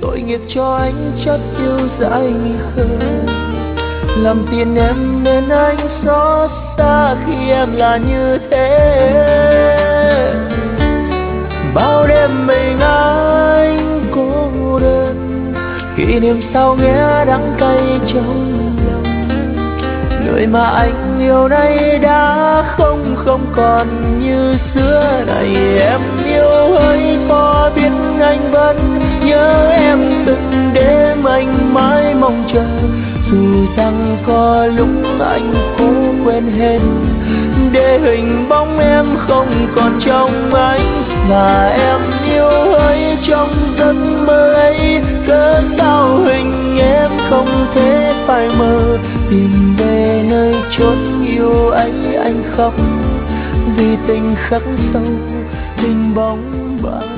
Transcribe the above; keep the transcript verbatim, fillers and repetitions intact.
tội nghiệp cho anh chất yêu dại hơn. Làm tiền em nên anh xót xa khi em là như thế. Bao đêm mình anh cô đơn, kỷ niệm sao nghe đắng cay trong lòng. Người mà anh yêu nay đã không không còn như xưa này. Em yêu hơi to biết anh vẫn nhớ em từng đêm anh mãi mong chờ. Dù rằng có lúc anh cố quên hết để hình bóng em không còn trong anh. Và em yêu hơi trong giấc mơ ấy, cớ sao hình em không thể phai mờ. Tìm về nơi chốn yêu ấy anh khóc vì tình khắc sâu hình bóng bạn.